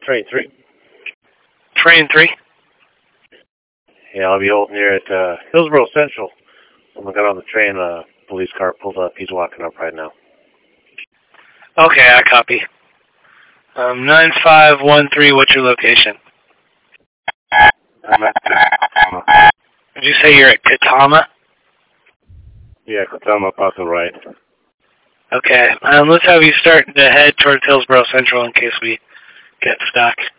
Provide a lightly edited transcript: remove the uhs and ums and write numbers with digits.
Train 3. Train 3? Yeah, I'll be holding here at Hillsborough Central. When I got on the train, a police car pulled up. He's walking up right now. Okay, I copy. 9513, what's your location? I'm at Katama. Did you say you're at Katama? Yeah, Katama, Paso right. Okay, let's have you start to head towards Hillsborough Central in case we get stuck.